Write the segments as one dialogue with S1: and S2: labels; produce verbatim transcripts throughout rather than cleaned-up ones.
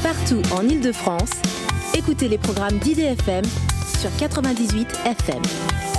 S1: Partout en Île-de-France, écoutez les programmes d'I D F M sur quatre-vingt-dix-huit F M.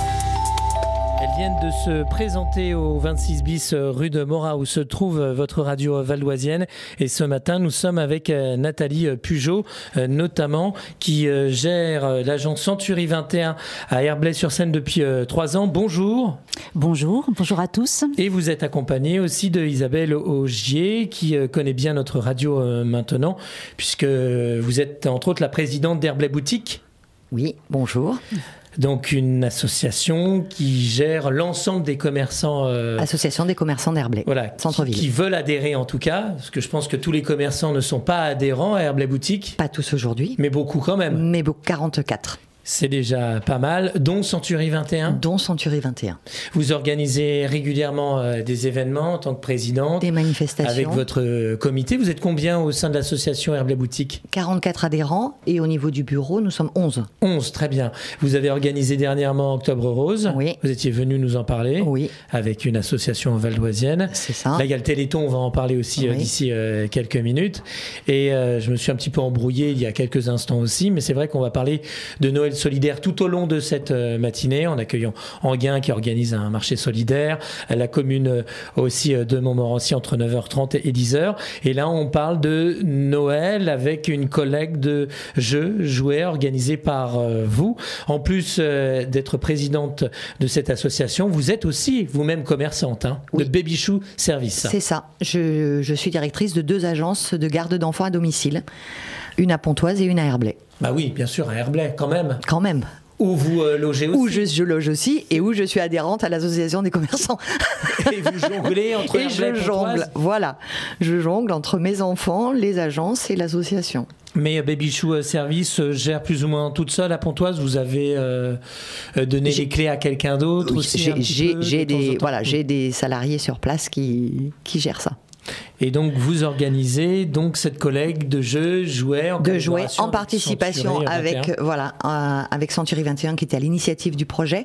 S2: Elles viennent de se présenter au vingt-six bis rue de Morat où se trouve votre radio valdoisienne. Et ce matin, nous sommes avec Nathalie Pugeot, notamment, qui gère l'agence Century vingt et un à Herblay-sur-Seine depuis trois ans. Bonjour.
S3: Bonjour, bonjour à tous.
S2: Et vous êtes accompagnée aussi de Isabelle Augier, qui connaît bien notre radio maintenant, puisque vous êtes entre autres la présidente d'Herblay Boutique.
S3: Oui, bonjour.
S2: Donc une association qui gère l'ensemble des commerçants... Euh,
S3: association des commerçants d'Herblay,
S2: voilà,
S3: centre-ville.
S2: Qui, qui veulent adhérer en tout cas, parce que je pense que tous les commerçants ne sont pas adhérents à Herblay Boutique.
S3: Pas tous aujourd'hui.
S2: Mais beaucoup quand même.
S3: Mais beaucoup, quarante-quatre.
S2: C'est déjà pas mal, dont Century vingt et un.
S3: Dont Century vingt et un.
S2: Vous organisez régulièrement euh, des événements en tant que présidente.
S3: Des manifestations.
S2: Avec votre euh, comité. Vous êtes combien au sein de l'association Herblay Boutique ?
S3: quarante-quatre adhérents et au niveau du bureau, nous sommes onze.
S2: onze, très bien. Vous avez organisé dernièrement Octobre Rose.
S3: Oui.
S2: Vous étiez venu nous en parler.
S3: Oui.
S2: Avec une association valdoisienne.
S3: C'est ça.
S2: Là, il y a le Téléthon, on va en parler aussi oui. euh, d'ici euh, quelques minutes. Et euh, je me suis un petit peu embrouillé il y a quelques instants aussi, mais c'est vrai qu'on va parler de Noël solidaire tout au long de cette matinée, en accueillant Enghien qui organise un marché solidaire, la commune aussi de Montmorency entre neuf heures trente et dix heures. Et là, on parle de Noël avec une collecte de jeux, jouets organisés par vous. En plus d'être présidente de cette association, vous êtes aussi vous-même commerçante hein, oui. de Baby Chou Service.
S3: C'est ça. Je, je suis directrice de deux agences de garde d'enfants à domicile, une à Pontoise et une à Herblay.
S2: Bah oui, bien sûr, à Herblay, quand même.
S3: Quand même.
S2: Où vous euh, logez aussi.
S3: Où je, je loge aussi et où je suis adhérente à l'association des commerçants.
S2: Et vous jonglez entre
S3: et
S2: Herblay et
S3: je jongle, voilà. Je jongle entre mes enfants, les agences et l'association.
S2: Mais Baby Chou Service gère plus ou moins toute seule à Pontoise. Vous avez euh, donné j'ai, les clés à quelqu'un d'autre
S3: oui,
S2: aussi.
S3: J'ai,
S2: un
S3: j'ai,
S2: peu,
S3: j'ai
S2: de
S3: des voilà, j'ai des salariés sur place qui qui gèrent ça.
S2: Et donc vous organisez donc cette collecte de jeux, jouets, en
S3: de jouets en participation avec voilà euh, avec Century vingt et un qui était à l'initiative du projet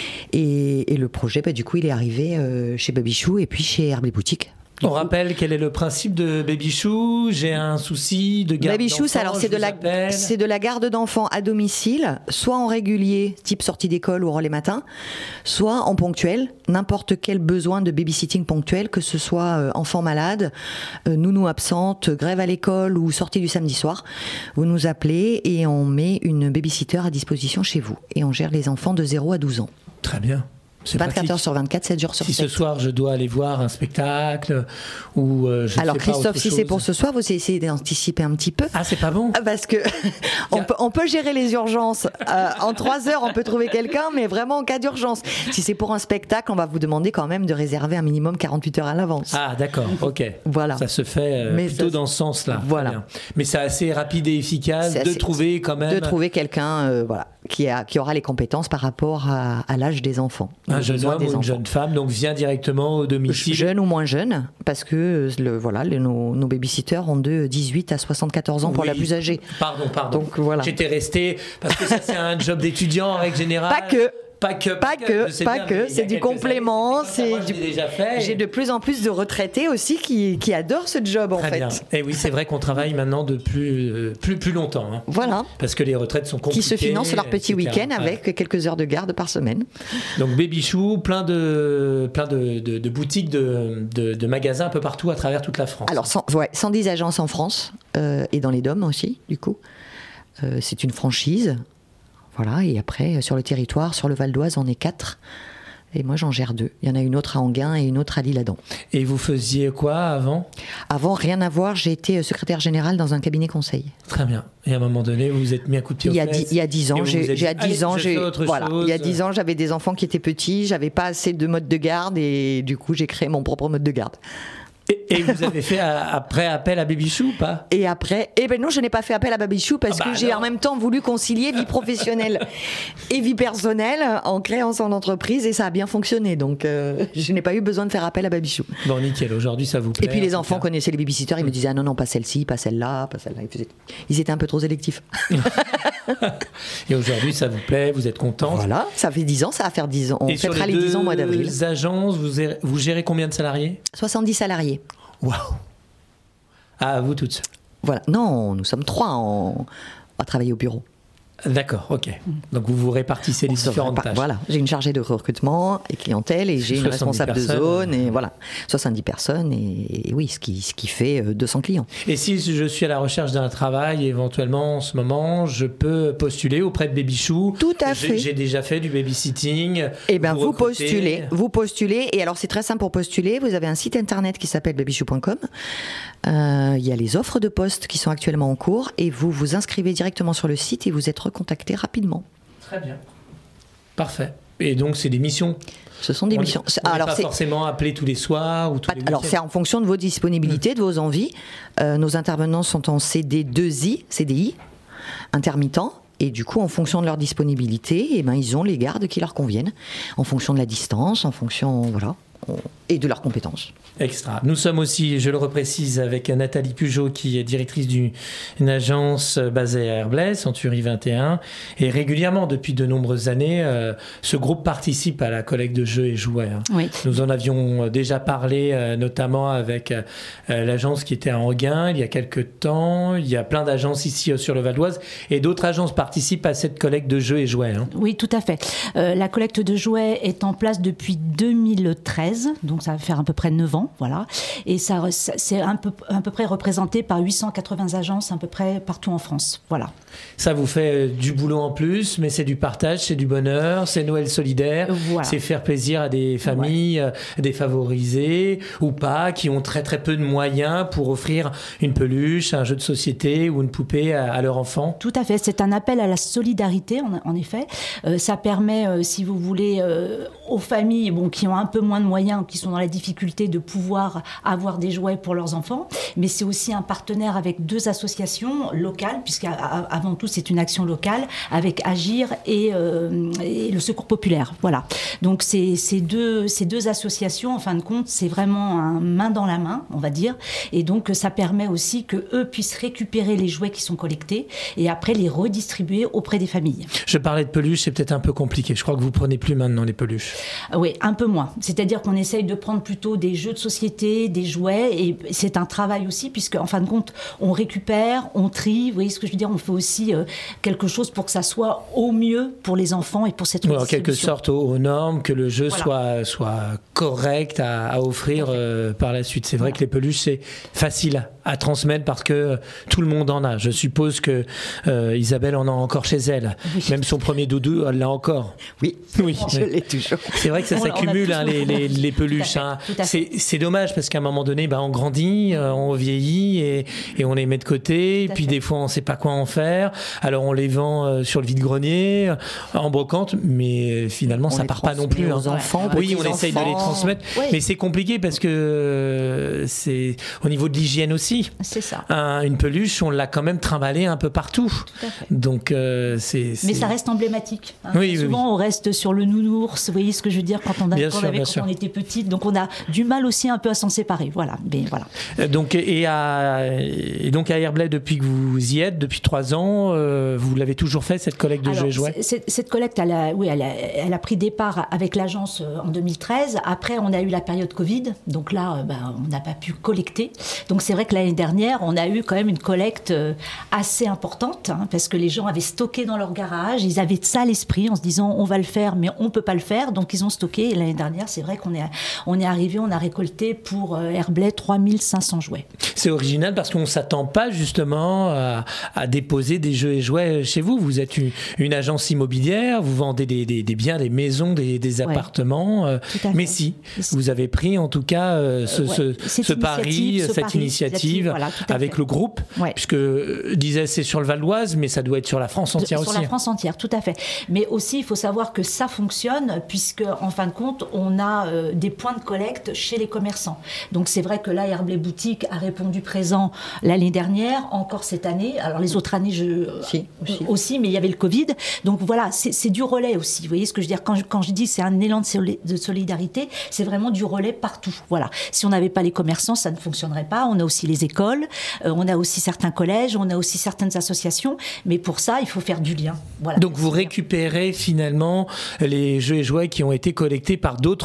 S3: et, et le projet bah, du coup il est arrivé euh, chez Baby Chou et puis chez Herblay Boutique.
S2: On rappelle quel est le principe de Baby Chou. J'ai un souci de garde
S3: Baby
S2: d'enfants.
S3: Chou, alors c'est de la
S2: appelle.
S3: c'est de la garde d'enfants à domicile, soit en régulier, type sortie d'école ou relais matin, soit en ponctuel, n'importe quel besoin de babysitting ponctuel, que ce soit euh, enfant malade, euh, nounou absente, grève à l'école ou sortie du samedi soir. Vous nous appelez et on met une babysitter à disposition chez vous et on gère les enfants de zéro à douze ans.
S2: Très bien. C'est
S3: vingt-quatre
S2: pratique.
S3: heures sur vingt-quatre, sept jours sur
S2: si
S3: sept.
S2: Si ce soir je dois aller voir un spectacle ou euh, je
S3: alors
S2: ne sais
S3: Christophe,
S2: pas
S3: si
S2: chose.
S3: c'est pour ce soir, vous essayez d'anticiper un petit peu.
S2: Ah, c'est pas bon.
S3: Parce que on peut, on peut gérer les urgences. Euh, en trois heures, on peut trouver quelqu'un, mais vraiment en cas d'urgence. Si c'est pour un spectacle, on va vous demander quand même de réserver un minimum quarante-huit heures à l'avance.
S2: Ah, d'accord. Ok.
S3: Voilà.
S2: Ça se fait euh,
S3: mais
S2: plutôt
S3: ça,
S2: dans ce sens-là.
S3: Voilà.
S2: Mais c'est assez rapide et efficace
S3: c'est
S2: de
S3: assez,
S2: trouver quand même.
S3: De trouver quelqu'un, euh, voilà, qui a, qui aura les compétences par rapport à, à l'âge des enfants.
S2: Un jeune homme ou une jeune femme, donc vient directement au domicile.
S3: Jeune ou moins jeune, parce que le, voilà, le, nos, nos babysitters ont de dix-huit à soixante-quatorze ans pour
S2: oui.
S3: la plus âgée.
S2: Pardon, pardon.
S3: Donc, voilà.
S2: J'étais resté, parce que ça c'est un job d'étudiant en règle générale.
S3: Pas que.
S2: Pas que,
S3: pas que, pas
S2: bien,
S3: que, c'est du complément.
S2: Années, c'est
S3: moi,
S2: du... déjà fait.
S3: J'ai de plus en plus de retraités aussi qui, qui adorent ce job en
S2: Très
S3: fait.
S2: Bien. Et oui, c'est vrai qu'on travaille maintenant de plus, euh, plus, plus longtemps. Hein.
S3: Voilà.
S2: Parce que les retraites sont compliquées.
S3: Qui se financent leur petit
S2: et cetera.
S3: week-end avec ouais. quelques heures de garde par semaine.
S2: Donc Baby Chou, plein de, plein de, de, de boutiques, de, de, de magasins un peu partout à travers toute la France.
S3: Alors, cent, ouais, cent dix agences en France euh, et dans les D O M aussi, du coup. Euh, c'est une franchise. Voilà, et après, sur le territoire, sur le Val d'Oise, on est quatre. Et moi, j'en gère deux. Il y en a une autre à Enghien et une autre à L'Isle-Adam.
S2: Et vous faisiez quoi avant ?
S3: Avant, rien à voir. J'ai été secrétaire générale dans un cabinet conseil.
S2: Très bien. Et à un moment donné, vous vous êtes mis à coup de pied aux fesses.
S3: Il y a dix ans, j'ai,
S2: dit,
S3: j'ai à dix ans, j'ai, voilà.
S2: Chose.
S3: Il y a dix ans, j'avais des enfants qui étaient petits. J'avais pas assez de mode de garde et du coup, j'ai créé mon propre mode de garde.
S2: Et, et vous avez fait après appel à Baby Chou ou pas ?
S3: Et après, eh ben non, je n'ai pas fait appel à Baby Chou parce
S2: ah bah
S3: que j'ai
S2: non.
S3: en même temps voulu concilier vie professionnelle et vie personnelle en créant son entreprise et ça a bien fonctionné. Donc, euh, je n'ai pas eu besoin de faire appel à Baby Chou.
S2: Bon, nickel. Aujourd'hui, ça vous plaît ?
S3: Et puis les enfants connaissaient les babysitters, ils me disaient ah non non pas celle-ci, pas celle-là, pas celle-là. Ils, faisaient... ils étaient un peu trop sélectifs.
S2: Et aujourd'hui, ça vous plaît ? Vous êtes contente ?
S3: Voilà, ça fait dix ans, ça va faire dix ans. On
S2: et
S3: fêtera les dix ans au mois d'avril.
S2: Les agences, vous gérez, vous gérez combien de salariés ?
S3: soixante-dix salariés.
S2: Waouh ! Ah, vous toutes seules.
S3: Voilà. Non, nous sommes trois en, à travailler au bureau.
S2: D'accord, ok. Donc vous vous répartissez les différentes
S3: répar-
S2: tâches.
S3: Voilà, j'ai une chargée de recrutement et clientèle et j'ai une responsable de zone et voilà, soixante-dix personnes et, et oui, ce qui, ce qui fait deux cents clients.
S2: Et si je suis à la recherche d'un travail, éventuellement en ce moment, je peux postuler auprès de Babychou.
S3: Tout à
S2: j'ai,
S3: fait.
S2: J'ai déjà fait du babysitting.
S3: Eh bien, vous, vous
S2: recrutez.
S3: postulez, vous postulez et alors c'est très simple pour postuler. Vous avez un site internet qui s'appelle babychou point com. Euh, il y a les offres de postes qui sont actuellement en cours et vous vous inscrivez directement sur le site et vous êtes recontacté rapidement.
S2: Très bien. Parfait. Et donc, c'est des missions.
S3: Ce sont des
S2: on
S3: missions.
S2: On
S3: alors,
S2: n'est pas
S3: c'est...
S2: forcément appelé tous les soirs ou tous les
S3: Alors,
S2: week-ends.
S3: c'est en fonction de vos disponibilités, de vos envies. Euh, nos intervenants sont en C D deux I, C D I, intermittents. Et du coup, en fonction de leur disponibilité, eh ben, ils ont les gardes qui leur conviennent. En fonction de la distance, en fonction... Voilà. Et de leurs compétences.
S2: Extra. Nous sommes aussi, je le reprécise, avec Nathalie Pugeot, qui est directrice d'une agence basée à Herblay, Century vingt et un. Et régulièrement, depuis de nombreuses années, euh, ce groupe participe à la collecte de jeux et jouets. Hein.
S4: Oui.
S2: Nous en avions déjà parlé, euh, notamment avec euh, l'agence qui était à Anguin il y a quelques temps. Il y a plein d'agences ici euh, sur le Val d'Oise. Et d'autres agences participent à cette collecte de jeux et jouets. Hein.
S4: Oui, tout à fait. Euh, la collecte de jouets est en place depuis deux mille treize, donc ça va faire à peu près neuf ans, voilà. Et ça, c'est un peu, à peu près représenté par huit cent quatre-vingts agences à peu près partout en France, voilà.
S2: Ça vous fait du boulot en plus, mais c'est du partage, c'est du bonheur, c'est Noël solidaire,
S4: voilà.
S2: C'est faire plaisir à des familles ouais. défavorisées ou pas, qui ont très très peu de moyens pour offrir une peluche, un jeu de société ou une poupée à, à leur enfant.
S4: Tout à fait, c'est un appel à la solidarité, en, en effet. Euh, ça permet, euh, si vous voulez, euh, aux familles bon, qui ont un peu moins de moyens, qui sont dans la difficulté de pouvoir avoir des jouets pour leurs enfants, mais c'est aussi un partenaire avec deux associations locales, puisqu'avant tout c'est une action locale, avec Agir et, euh, et le Secours Populaire. Voilà. Donc c'est, ces, deux, ces deux associations, en fin de compte, c'est vraiment un main dans la main, on va dire, et donc ça permet aussi qu'eux puissent récupérer les jouets qui sont collectés et après les redistribuer auprès des familles.
S2: Je parlais de peluches, c'est peut-être un peu compliqué. Je crois que vous prenez plus maintenant les peluches.
S4: Oui, un peu moins. C'est-à-dire qu'on essaye de prendre plutôt des jeux de société, des jouets, et c'est un travail aussi, puisque en fin de compte, on récupère, on trie, vous voyez ce que je veux dire, on fait aussi euh, quelque chose pour que ça soit au mieux pour les enfants et pour cette
S2: ouais, en quelque sorte aux, aux normes, que le jeu voilà. soit, soit correct à, à offrir euh, par la suite. C'est vrai voilà. que les peluches, c'est facile à transmettre parce que euh, tout le monde en a. Je suppose que euh, Isabelle en a encore chez elle. Oui. Même son premier doudou, elle l'a encore.
S3: Oui, oui. je l'ai toujours.
S2: C'est vrai que ça on, s'accumule, hein, les, les, les peluches. Tout à fait, tout à fait. C'est, c'est dommage parce qu'à un moment donné, bah, on grandit, euh, on vieillit et, et on les met de côté. Et puis fait. Des fois, on ne sait pas quoi en faire. Alors on les vend euh, sur le vide-grenier, euh, en brocante, mais finalement, on ça ne part pas non plus.
S3: Aux
S2: hein.
S3: enfants,
S2: oui, on essaye de les transmettre, oui. mais c'est compliqué parce que euh, c'est au niveau de l'hygiène aussi.
S4: C'est ça.
S2: Un, une peluche, on l'a quand même trimballée un peu partout.
S4: Tout à fait.
S2: Donc, euh, c'est, c'est...
S4: Mais ça reste emblématique. Hein.
S2: Oui,
S4: souvent,
S2: oui, oui.
S4: on reste sur le nounours. Vous voyez ce que je veux dire quand on, a, quand, sûr, avait, quand on était petite. Donc, on a du mal aussi un peu à s'en séparer. Voilà. Mais voilà.
S2: Donc, et, à, et donc à Herblay, depuis que vous y êtes, depuis trois ans, euh, vous l'avez toujours fait cette collecte de
S4: Alors,
S2: jeux et jouets.
S4: c'est, Cette collecte, elle a, oui, elle a, elle a pris départ avec l'agence en deux mille treize. Après, on a eu la période Covid. Donc là, ben, on n'a pas pu collecter. Donc c'est vrai que l'année dernière, on a eu quand même une collecte assez importante hein, parce que les gens avaient stocké dans leur garage. Ils avaient ça à l'esprit en se disant on va le faire, mais on peut pas le faire. Donc ils ont stocké. Et l'année dernière, c'est vrai qu'on est, on est arrivé, on a récolté pour Herblay trois mille cinq cents jouets.
S2: C'est original parce qu'on ne s'attend pas justement à, à déposer des jeux et jouets chez vous. Vous êtes une, une agence immobilière, vous vendez des, des, des biens, des maisons, des, des appartements. Ouais, euh, mais si, vous avez pris en tout cas euh, ce, euh, ouais. ce, ce pari, ce cette pari, initiative voilà, avec fait. le groupe, ouais. puisque euh, disais c'est sur le Val d'Oise, mais ça doit être sur la France entière
S4: sur
S2: aussi.
S4: Sur la France entière, tout à fait. Mais aussi, il faut savoir que ça fonctionne puisque en fin de compte, on a euh, des points de collecte chez les commerçants. Donc c'est vrai que là, Herblay Boutique a répondu présent l'année dernière, encore cette année. Alors les autres années, je si, aussi. aussi, mais il y avait le Covid. Donc voilà, c'est, c'est du relais aussi. Vous voyez ce que je veux dire quand je, quand je dis c'est un élan de, soli- de solidarité, c'est vraiment du relais partout. Voilà. Si on n'avait pas les commerçants, ça ne fonctionnerait pas. On a aussi les écoles, euh, on a aussi certains collèges, on a aussi certaines associations. Mais pour ça, il faut faire du lien. Voilà.
S2: Donc vous récupérez finalement les jeux et jouets qui ont été collectés par d'autres commerçants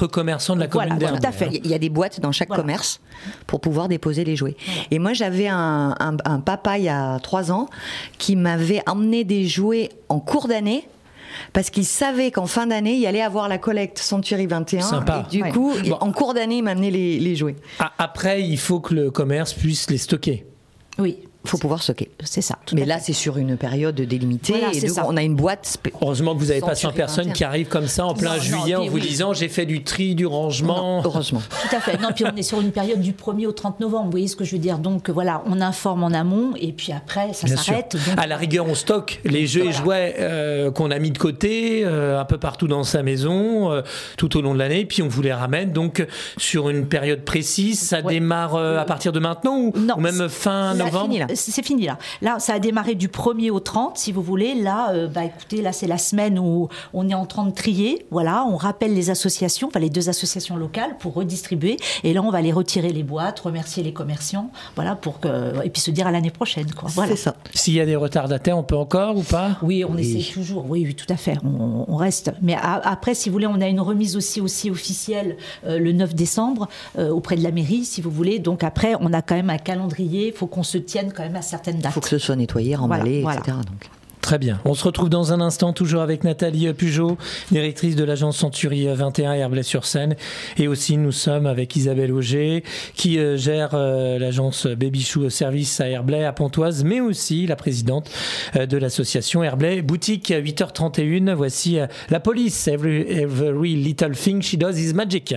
S2: cent de la commune
S3: voilà,
S2: d'Herblay.
S3: Tout à fait. Il y a des boîtes dans chaque voilà. commerce pour pouvoir déposer les jouets. Voilà. Et moi, j'avais un, un, un papa il y a trois ans qui m'avait emmené des jouets en cours d'année. Parce qu'il savait qu'en fin d'année, il allait avoir la collecte Century vingt et un.
S2: Sympa.
S3: Et du ouais. coup, bon. en cours d'année, il m'amenait les, les jouets.
S2: Après, il faut que le commerce puisse les stocker.
S4: Oui.
S3: Il faut pouvoir stocker.
S4: C'est ça.
S3: Mais là, c'est sur une période délimitée. Voilà, et donc, on a une boîte. Spé-
S2: Heureusement que vous n'avez pas cent personnes qui arrivent comme ça en plein non, juillet non, en vous oui. disant j'ai fait du tri, du rangement.
S3: Non, heureusement.
S4: Tout à fait. Non, puis on est sur une période du premier au trente novembre. Vous voyez ce que je veux dire? Donc voilà, on informe en amont et puis après, ça Bien s'arrête. Donc...
S2: À la rigueur, on stocke les jeux voilà. et jouets euh, qu'on a mis de côté euh, un peu partout dans sa maison euh, tout au long de l'année. Puis on vous les ramène. Donc sur une période précise, ça ouais. démarre euh, à partir de maintenant ou,
S4: non,
S2: ou même fin novembre?
S4: Fini, là. C'est fini là. Là, ça a démarré du premier au trente, si vous voulez. Là, euh, bah, écoutez, là, c'est la semaine où on est en train de trier. Voilà, on rappelle les associations, enfin les deux associations locales pour redistribuer. Et là, on va aller retirer les boîtes, remercier les commerçants, voilà, pour que et puis se dire à l'année prochaine, quoi. Voilà.
S3: C'est ça.
S2: S'il y a des retardataires, on peut encore ou pas?
S4: Oui, on oui. essaie toujours. Oui, oui, tout à fait. On, on reste. Mais à, après, si vous voulez, on a une remise aussi aussi officielle euh, le neuf décembre euh, auprès de la mairie, si vous voulez. Donc après, on a quand même un calendrier. Il faut qu'on se tienne quand même à certaines dates.
S3: Il faut que ce soit nettoyé, emballé,
S4: voilà,
S3: et cetera.
S4: Voilà.
S3: Donc.
S2: Très bien. On se retrouve dans un instant, toujours avec Nathalie Pugeot, directrice de l'agence Century vingt et un Herblay-sur-Seine. Et aussi, nous sommes avec Isabelle Auger, qui euh, gère euh, l'agence Baby Chou Service à Herblay, à Pontoise, mais aussi la présidente euh, de l'association Herblay Boutique. huit heures trente et une, voici euh, la police. Every, every little thing she does is magic.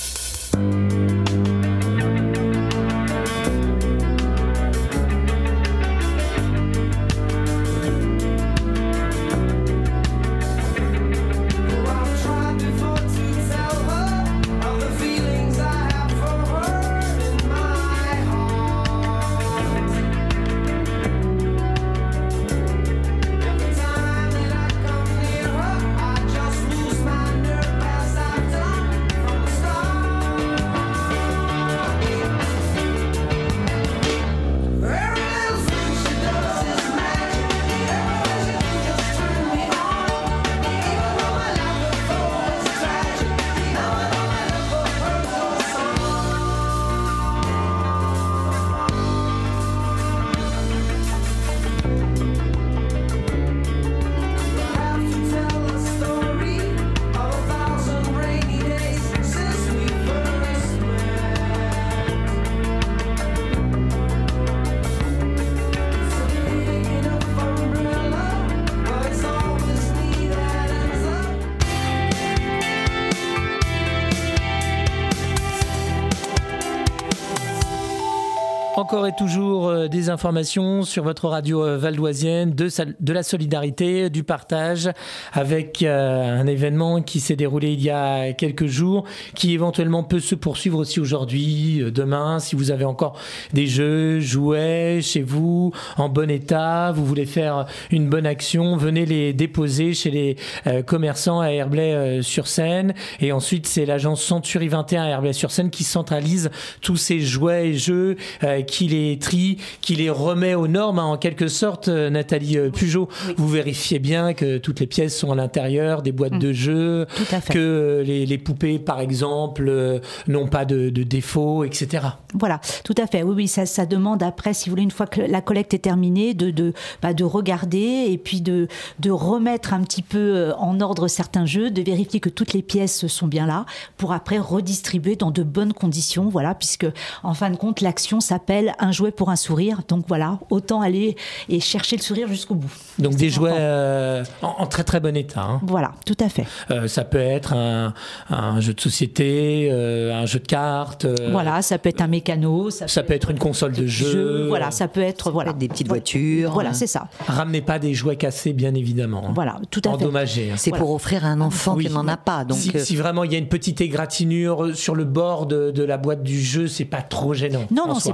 S2: Encore et toujours des informations sur votre radio valdoisienne, de, de la solidarité, du partage, avec un événement qui s'est déroulé il y a quelques jours, qui éventuellement peut se poursuivre aussi aujourd'hui, demain, si vous avez encore des jeux, jouets chez vous, en bon état, vous voulez faire une bonne action, venez les déposer chez les commerçants à Herblay-sur-Seine. Et ensuite, c'est l'agence Century vingt et un à Herblay-sur-Seine qui centralise tous ces jouets et jeux, qui les trie, qui les remet aux normes, hein, en quelque sorte. Nathalie Pugeot, oui. Vous vérifiez bien que toutes les pièces sont à l'intérieur, des boîtes mmh. de jeux, que les, les poupées, par exemple, euh, n'ont pas de, de défauts, et cetera.
S4: Voilà, tout à fait. Oui, oui, ça, ça demande après, si vous voulez, une fois que la collecte est terminée, de, de, bah, de regarder et puis de, de remettre un petit peu en ordre certains jeux, de vérifier que toutes les pièces sont bien là, pour après redistribuer dans de bonnes conditions, voilà, puisque en fin de compte, l'action s'appelle un jouet pour un sourire. Donc voilà, autant aller et chercher le sourire jusqu'au bout.
S2: Donc des jouets euh, en, en très très bon état. Hein.
S4: Voilà, tout à fait.
S2: Euh, ça peut être un, un jeu de société, euh, un jeu de cartes. Euh,
S4: voilà, ça peut être un mécano. Ça,
S2: ça peut, peut être, être une console de jeu. jeu.
S4: Voilà, ça peut être,
S3: ça
S4: voilà.
S3: peut être des petites voitures.
S4: Voilà, c'est ça.
S2: Ramenez pas des jouets cassés, bien évidemment. Hein.
S4: Voilà, tout à
S2: Endommagés,
S4: fait.
S2: Hein.
S3: C'est
S4: voilà.
S3: pour offrir à un enfant oui, qui n'en a pas. Donc
S2: si, euh... si vraiment il y a une petite égratignure sur le bord de, de la boîte du jeu, c'est pas trop gênant.
S4: Non, non, soi. c'est pas ça.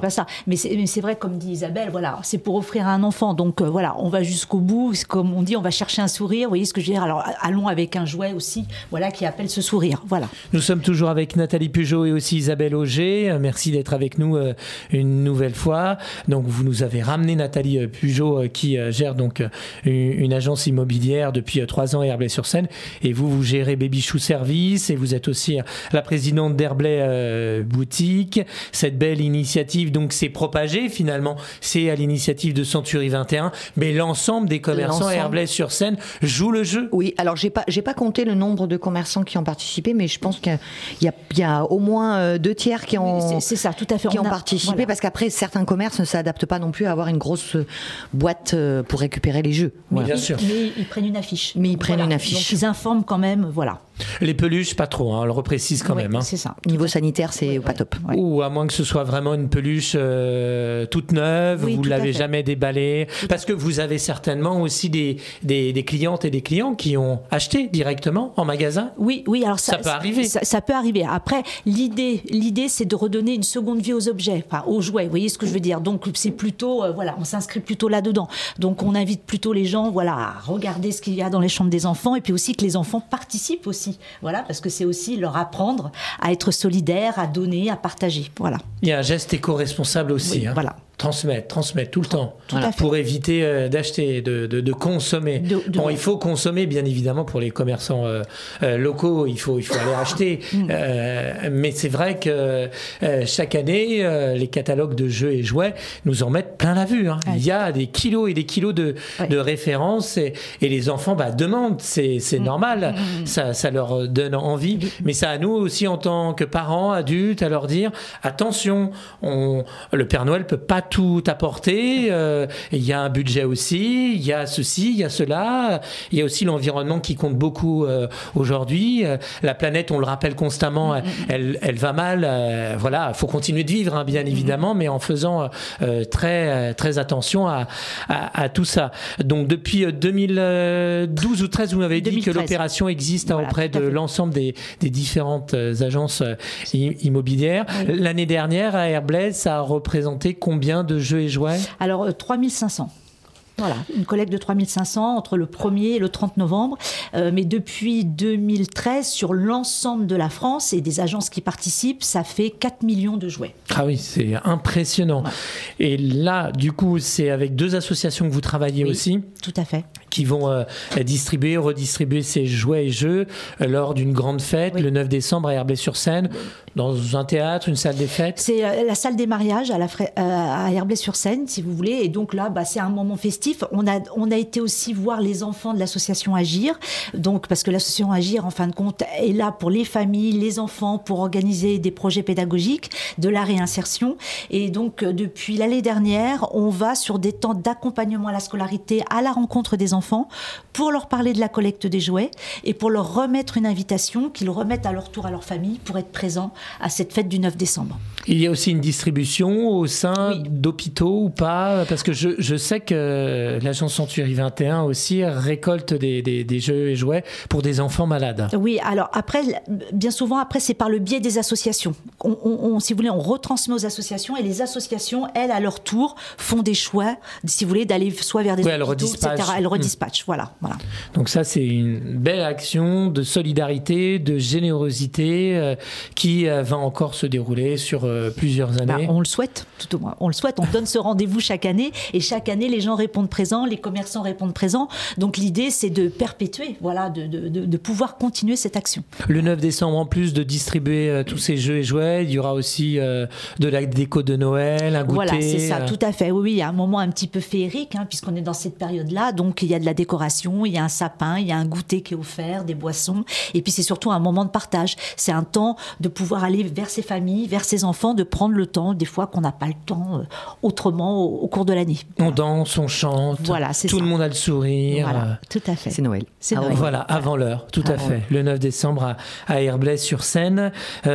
S4: Mais c'est, mais c'est vrai, comme dit Isabelle, voilà, c'est pour offrir à un enfant. Donc euh, voilà, on va jusqu'au bout. Comme on dit, on va chercher un sourire. Vous voyez ce que je veux dire? Alors allons avec un jouet aussi, voilà, qui appelle ce sourire. Voilà.
S2: Nous sommes toujours avec Nathalie Pugeot et aussi Isabelle Auger. Merci d'être avec nous euh, une nouvelle fois. Donc vous nous avez ramené Nathalie Pugeot euh, qui euh, gère donc euh, une, une agence immobilière depuis euh, trois ans à Herblay-sur-Seine. Et vous, vous gérez Baby Chou Service et vous êtes aussi euh, la présidente d'Herblay euh, Boutique. Cette belle initiative, donc, s'est propagée finalement. C'est à l'initiative de Century vingt et un, mais l'ensemble des commerçants l'ensemble. à Herblay-sur-Seine jouent le jeu.
S3: Oui, alors j'ai pas, j'ai pas compté le nombre de commerçants qui ont participé, mais je pense qu'il y a, il y a au moins deux tiers qui ont,
S4: c'est, c'est ça, tout à fait.
S3: qui
S4: On
S3: ont
S4: a,
S3: participé,
S4: voilà.
S3: Parce qu'après, certains commerces ne s'adaptent pas non plus à avoir une grosse boîte pour récupérer les jeux.
S4: Mais,
S2: voilà. Bien sûr.
S4: mais ils prennent une affiche.
S3: Mais ils prennent
S4: voilà.
S3: une affiche.
S4: Donc ils informent quand même, voilà.
S2: Les peluches, pas trop, hein, on le reprécise quand
S4: oui,
S2: même. Hein.
S4: C'est ça.
S3: Niveau sanitaire, c'est
S4: oui,
S3: pas
S4: oui.
S3: top.
S2: Ouais. Ou à moins que ce soit vraiment une peluche euh, toute neuve,
S4: oui,
S2: vous ne l'avez jamais déballée.
S4: Tout
S2: parce que vous avez certainement aussi des, des, des clientes et des clients qui ont acheté directement en magasin.
S4: Oui, oui, alors ça,
S2: ça peut arriver.
S4: Ça, ça peut arriver. Après, l'idée, l'idée, c'est de redonner une seconde vie aux objets, enfin aux jouets. Vous voyez ce que je veux dire? Donc c'est plutôt, euh, voilà, on s'inscrit plutôt là-dedans. Donc on invite plutôt les gens, voilà, à regarder ce qu'il y a dans les chambres des enfants, et puis aussi que les enfants participent aussi, voilà, parce que c'est aussi leur apprendre à être solidaires, à donner, à partager, voilà.
S2: Il y a un geste éco-responsable aussi.
S4: Oui,
S2: hein.
S4: Voilà.
S2: Transmettre, transmettre tout le temps,
S4: Tout à fait.
S2: pour éviter euh, d'acheter, de, de, de consommer.
S4: De, de...
S2: Bon, il faut consommer, bien évidemment, pour les commerçants euh, euh, locaux, il faut, il faut aller acheter. euh, mais c'est vrai que euh, chaque année, euh, les catalogues de jeux et jouets nous en mettent plein la vue. Hein. Ouais. Il y a des kilos et des kilos de, ouais. de références et, et les enfants bah, demandent, c'est, c'est mmh. normal, mmh. ça, ça leur donne envie. Mmh. Mais ça à nous aussi, en tant que parents, adultes, à leur dire, attention, on, le Père Noël peut pas tout apporter, euh, il y a un budget aussi, il y a ceci, il y a cela, il y a aussi l'environnement qui compte beaucoup euh, aujourd'hui. Euh, la planète, on le rappelle constamment, mmh. elle, elle va mal. Euh, voilà, il faut continuer de vivre, hein, bien mmh. évidemment, mais en faisant euh, très, très attention à, à, à tout ça. Donc depuis deux mille douze ou treize, vous m'avez dit que l'opération existe voilà, auprès de l'ensemble des, des différentes agences immobilières. Oui. L'année dernière, à Herblay, ça a représenté combien de jeux et jouets?
S4: Alors, euh, trois mille cinq cents. Voilà, une collecte de trois mille cinq cents entre le premier et le trente novembre. Euh, mais depuis deux mille treize, sur l'ensemble de la France et des agences qui participent, ça fait quatre millions de jouets.
S2: Ah oui, c'est impressionnant. Ouais. Et là, du coup, c'est avec deux associations que vous travaillez
S4: oui,
S2: aussi.
S4: Tout à fait.
S2: Qui vont euh, distribuer, redistribuer ces jouets et jeux euh, lors d'une grande fête, oui. le neuf décembre à Herblay-sur-Seine, dans un théâtre, une salle des fêtes.
S4: C'est euh, la salle des mariages à, la fra- euh, à Herblay-sur-Seine, si vous voulez. Et donc là, bah, c'est un moment festif. On a, on a été aussi voir les enfants de l'association Agir, donc, parce que l'association Agir, en fin de compte, est là pour les familles, les enfants, pour organiser des projets pédagogiques, de la réinsertion. Et donc, depuis l'année dernière, on va sur des temps d'accompagnement à la scolarité, à la rencontre des enfants, pour leur parler de la collecte des jouets et pour leur remettre une invitation qu'ils remettent à leur tour à leur famille pour être présents à cette fête du neuf décembre.
S2: Il y a aussi une distribution au sein oui. d'hôpitaux ou pas? Parce que je, je sais que l'agence Century vingt et un aussi récolte des, des, des jeux et jouets pour des enfants malades.
S4: Oui, alors après, bien souvent, après, c'est par le biais des associations. On, on, on, si vous voulez, on retransmet aux associations et les associations, elles, à leur tour, font des choix, si vous voulez, d'aller soit vers des
S2: oui,
S4: hôpitaux, et cetera. Elles redispatchent, mmh. voilà, voilà.
S2: Donc ça, c'est une belle action de solidarité, de générosité euh, qui euh, va encore se dérouler sur euh, plusieurs années.
S4: Bah, on le souhaite, tout au moins. On le souhaite. On donne ce rendez-vous chaque année et chaque année, les gens répondent présents, les commerçants répondent présents. Donc l'idée, c'est de perpétuer, voilà, de, de, de, de pouvoir continuer cette action.
S2: Le neuf décembre, en plus de distribuer euh, tous ces jeux et jouets, il y aura aussi euh, de la déco de Noël, un goûter.
S4: Voilà, c'est ça, euh... tout à fait. Oui, oui, il y a un moment un petit peu féerique, hein, puisqu'on est dans cette période-là. Donc il y a de la décoration, il y a un sapin, il y a un goûter qui est offert, des boissons. Et puis c'est surtout un moment de partage. C'est un temps de pouvoir aller vers ses familles, vers ses enfants, de prendre le temps, des fois qu'on n'a pas le temps euh, autrement au, au cours de l'année.
S2: On danse, on chante,
S4: voilà, c'est
S2: tout
S4: ça.
S2: le monde a le sourire.
S4: Voilà, tout à fait.
S3: C'est Noël.
S4: C'est
S2: Noël.
S4: Noël.
S2: Voilà, avant l'heure, tout
S4: ah,
S2: à fait.
S4: Ouais.
S2: Le neuf décembre à, à Herblay-sur-Seine.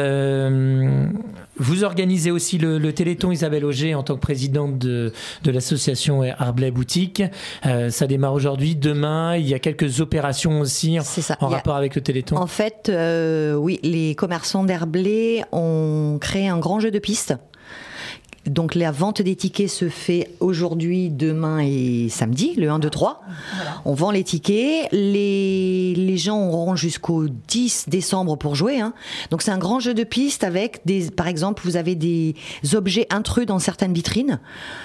S2: Euh, vous organisez aussi le, le Téléthon Isabelle Auger en tant que présidente de, de l'association Herblay Boutique. Euh, ça démarre aujourd'hui. Demain, il y a quelques opérations aussi en, en rapport a, avec le Téléthon.
S3: En fait, euh, oui, les commerçants d'Herblay ont créé un grand jeu de piste Donc la vente des tickets se fait aujourd'hui, demain et samedi, le un, deux, trois. Voilà. On vend les tickets. Les, les gens auront jusqu'au dix décembre pour jouer. Hein. Donc c'est un grand jeu de piste avec, des, par exemple, vous avez des objets intrus dans certaines vitrines.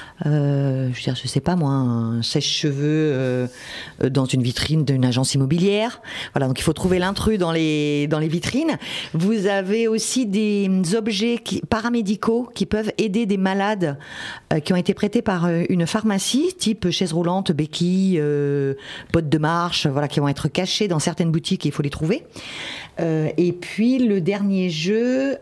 S3: Euh, je veux dire, je sais pas moi, un sèche-cheveux euh, dans une vitrine d'une agence immobilière. Voilà, donc il faut trouver l'intrus dans les dans les vitrines. Vous avez aussi des objets qui, paramédicaux qui peuvent aider des malades euh, qui ont été prêtés par euh, une pharmacie, type chaise roulante, béquille, euh, bottes de marche, voilà, qui vont être cachés dans certaines boutiques et il faut les trouver. Euh, et puis le dernier jeu,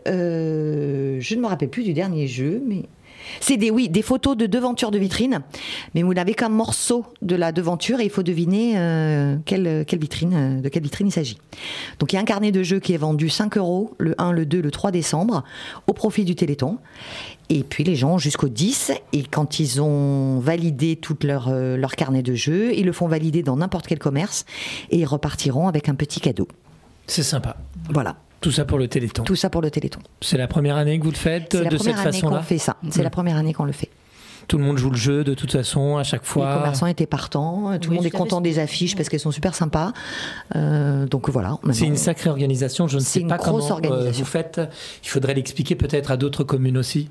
S3: euh, je ne me rappelle plus du dernier jeu, mais c'est des, oui, des photos de devanture de vitrine, mais vous n'avez qu'un morceau de la devanture et il faut deviner euh, quelle, quelle vitrine, de quelle vitrine il s'agit. Donc il y a un carnet de jeu qui est vendu cinq euros, le un, le deux, le trois décembre, au profit du Téléthon. Et puis les gens jusqu'au dix, et quand ils ont validé tout leur, euh, leur carnet de jeu, ils le font valider dans n'importe quel commerce et ils repartiront avec un petit cadeau.
S2: C'est sympa.
S3: Voilà.
S2: Tout ça pour le Téléthon.
S3: Tout ça pour le Téléthon.
S2: C'est la première année que vous le faites de cette façon-là ?
S3: C'est la première année qu'on fait ça. C'est mmh. la première année qu'on le fait.
S2: Tout le monde joue le jeu de toute façon à chaque fois.
S3: Les commerçants étaient partants. Tout oui, le monde est content des affiches parce qu'elles sont super sympas. Euh, donc voilà.
S2: C'est une sacrée organisation. Je ne sais pas comment euh, vous faites. Il faudrait l'expliquer peut-être à d'autres communes aussi.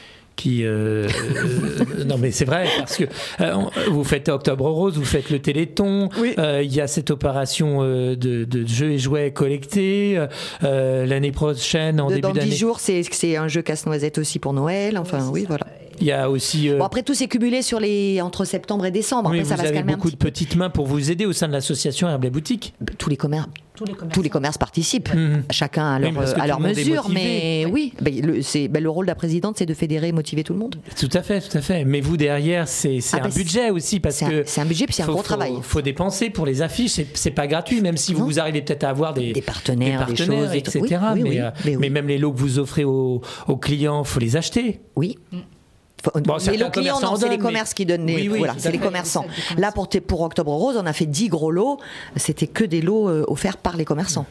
S2: Qui euh, euh, non mais c'est vrai parce que euh, vous faites Octobre Rose, vous faites le Téléthon, il oui. euh, y a cette opération euh, de, de jeux et jouets collectés. Euh, l'année prochaine, en de, début
S3: dans
S2: d'année.
S3: Dans dix jours, c'est, c'est un jeu casse-noisette aussi pour Noël. Enfin oui, oui voilà.
S2: Il y a aussi. Euh...
S3: Bon, après tout s'est cumulé sur les entre septembre et décembre.
S2: Oui,
S3: après, ça
S2: vous
S3: va
S2: avez
S3: se calmer
S2: beaucoup de petites mains pour vous aider au sein de l'association Herblay Boutique.
S3: Tous les commerces.
S4: Tous les,
S3: Tous les commerces participent,
S2: mmh.
S3: chacun à leur,
S2: oui,
S3: à leur mesure, mais oui, bah, le, c'est, bah, le rôle de la présidente, c'est de fédérer et motiver tout le monde.
S2: Tout à fait, tout à fait. Mais vous derrière, c'est, c'est ah, un bah, budget aussi parce
S3: c'est
S2: que
S3: un, c'est un budget puis c'est
S2: faut,
S3: un gros
S2: faut,
S3: travail.
S2: Il faut dépenser pour les affiches, c'est, c'est pas gratuit, même si vous, vous arrivez peut-être à avoir des,
S3: des partenaires,
S2: des,
S3: partenaires
S2: des choses, et cetera.
S3: Oui, oui,
S2: mais,
S3: oui,
S2: euh,
S3: mais, oui.
S2: mais même les lots que vous offrez aux, aux clients, faut les acheter.
S3: Oui. Mmh. Bon, mais le client, non, c'est les commerces mais... qui donnent des. Oui, oui, voilà, c'est les commerçants. Là, pour, pour Octobre Rose, on a fait dix gros lots. C'était que des lots euh, offerts par les commerçants.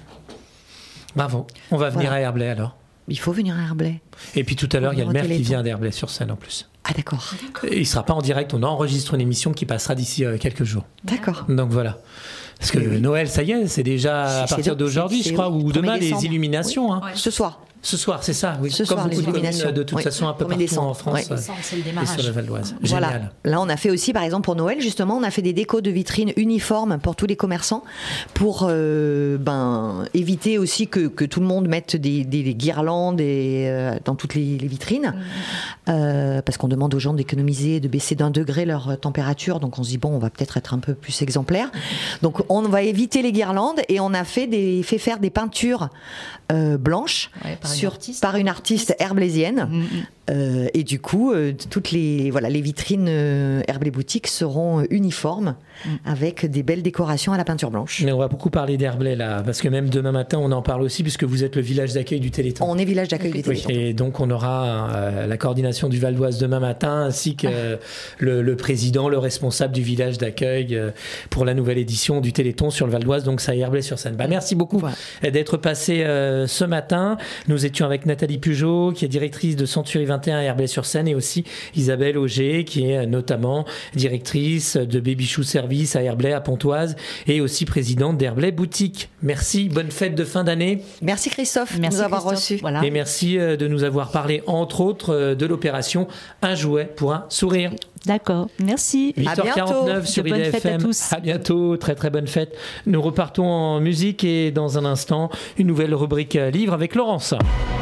S2: Bravo. On va venir
S3: voilà.
S2: à Herblay alors.
S3: Il faut venir à Herblay.
S2: Et puis tout à l'heure, il y a le maire qui vient d'Herblay sur scène en plus.
S3: Ah d'accord.
S2: Et il ne sera pas en direct. On enregistre une émission qui passera d'ici euh, quelques jours.
S3: D'accord.
S2: Donc voilà. Parce que oui. Noël, ça y est, c'est déjà c'est, à partir d'aujourd'hui, c'est, je crois, ou demain, décembre. Les illuminations.
S3: Oui.
S2: Hein.
S3: Ouais. Ce soir.
S2: Ce soir, c'est ça, oui.
S3: Ce
S2: Comme
S3: soir,
S2: beaucoup
S3: les illuminations.
S2: De, de toute oui. façon, un peu partout décembre. En France.
S3: Oui.
S4: C'est le démarrage.
S2: Et sur le Val d'Oise.
S3: Voilà.
S2: Génial.
S3: Là, on a fait aussi, par exemple, pour Noël, justement, on a fait des décos de vitrines uniformes pour tous les commerçants pour euh, ben, éviter aussi que, que tout le monde mette des, des, des guirlandes et, euh, dans toutes les, les vitrines. Mmh. Euh, parce qu'on demande aux gens d'économiser, de baisser d'un degré leur température. Donc, on se dit, bon, on va peut-être être un peu plus exemplaire. Donc, on va éviter les guirlandes et on a fait, des, fait faire des peintures euh, blanches
S4: ouais, par,
S3: sur,
S4: une artiste.
S3: par une artiste herblaisienne. Mmh. Euh, et du coup, euh, toutes les, voilà, les vitrines euh, Herblay Boutique seront uniformes mmh. avec des belles décorations à la peinture blanche.
S2: Mais on va beaucoup parler d'Herblay là, parce que même demain matin, on en parle aussi, puisque vous êtes le village d'accueil du Téléthon.
S3: On est village d'accueil du Téléthon.
S2: Oui, et donc on aura euh, la coordination du Val d'Oise demain matin, ainsi que euh, le, le président, le responsable du village d'accueil euh, pour la nouvelle édition du Téléthon sur le Val d'Oise, donc ça à Herblay-sur-Seine. Bah, merci beaucoup voilà. d'être passé euh, ce matin. Nous étions avec Nathalie Pugeot, qui est directrice de Century vingt et un à Herblay-sur-Seine, et aussi Isabelle Auger, qui est notamment directrice de Baby Chou Service à Herblay, à Pontoise, et aussi présidente d'Herblay Boutique. Merci, bonne fête de fin d'année.
S3: Merci Christophe
S4: merci
S3: de nous avoir
S4: reçus.
S3: Voilà.
S2: Et merci de nous avoir parlé, entre autres, de l'opération Un jouet pour un sourire.
S4: D'accord, merci.
S2: huit heures quarante-neuf sur I D F M.
S4: À tous.
S2: À bientôt, très très bonne fête. Nous repartons en musique et dans un instant, une nouvelle rubrique livre avec Laurence.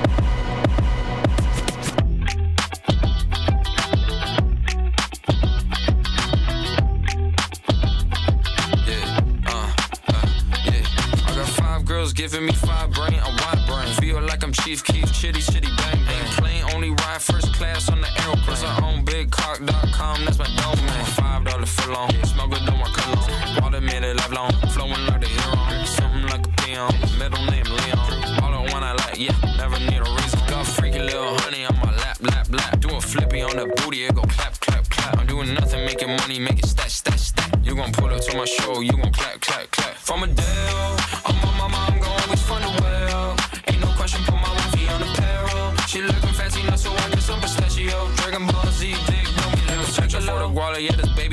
S5: Giving me five brain, a wide brain. Feel like I'm Chief Keef, chitty, chitty, bang, bang. Plane only ride first class on the aeroplane. Plus I own big cock dot com, that's my domain. Five dollar foot long, smoke it on my cologne. Water made it lifelong, flowing like the hero. Something like a peon, middle name Leon. All the one I like, yeah, never need a reason. Got freaky little honey on my lap, lap, lap. Do a flippy on the booty, it go clap, clap, clap. I'm doing nothing, making money, make it stash, stash, stash. You gon' pull up to my show, you gon' clap, clap, clap. From a Dale, I'm on my mom, I'm gon' always find a well. Ain't no question, put my wifey on the peril. She looking fancy now, so I get some pistachio. Dragon Ball. yeah, this baby